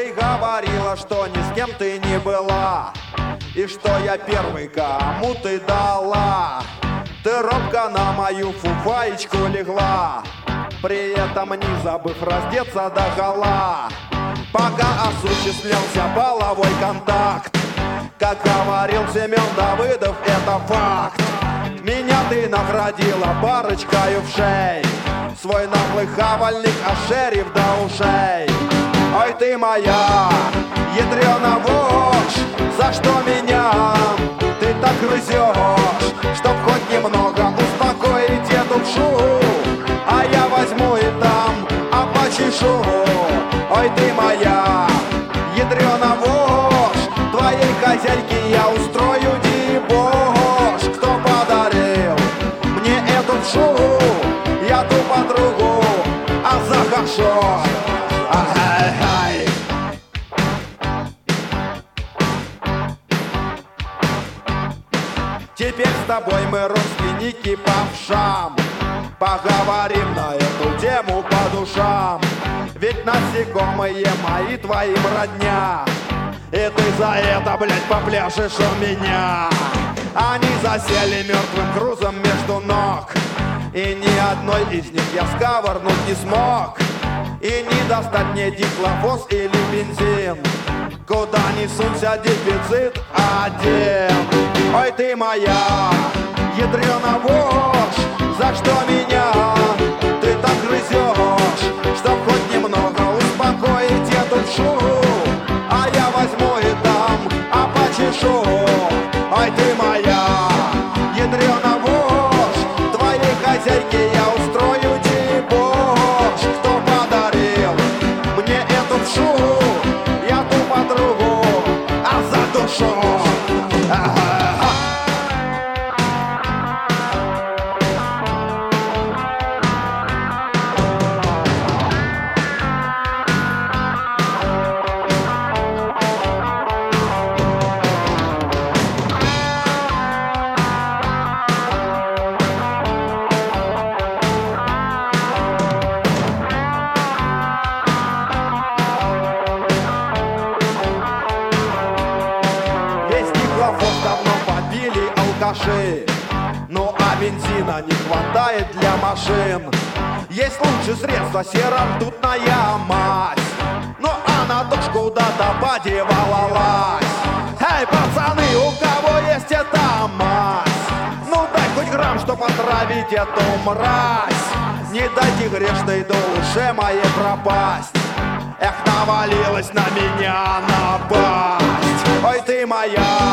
Ты говорила, что ни с кем ты не была, и что я первый, кому ты дала. Ты робко на мою фуфаечку легла, при этом не забыв раздеться догола. Пока осуществлялся половой контакт, как говорил Семен Давыдов, это факт. Меня ты наградила парочкой в шей, свой наглый хавальник ошерив до ушей. Ой, ты моя ядрёна вошь, за что меня ты так грызешь? Чтоб хоть немного успокоить эту вшу, а я возьму и там почешу. Ой, ты моя ядрёна вошь, твоей хозяйке я устрою дебош. Кто подарил мне эту вшу? Я ту подругу, а за хорошо. Ай-ай-ай. Теперь с тобой мы родственники по вшам, поговорим на эту тему по душам. Ведь насекомые мои твоим родня, и ты за это, блядь, попляшешь у меня. Они засели мертвым грузом между ног, и ни одной из них я сковырнуть не смог. И не достать мне дихлофос или бензин, куда ни сунься, дефицит один. Ой, ты моя ядрёна вошь, за что меня ты так грызешь? Чтоб хоть немного успокоить эту вшу, а я возьму и там почешу. Ой, ты моя ядрёна вошь, твоей хозяйке я устрою дебош. Кто подарил мне эту вшу? Я ту подругу, а за душу. Давно побили алкаши, ну а бензина не хватает для машин. Есть лучшее средство, серо-ртутная мазь, ну а на дождь куда-то подевалась. Эй, пацаны, у кого есть эта мазь? Ну дай хоть грамм, чтоб отравить эту мразь. Не дайте грешной душе моей пропасть. Эх, навалилась на меня напасть. Ой, ты моя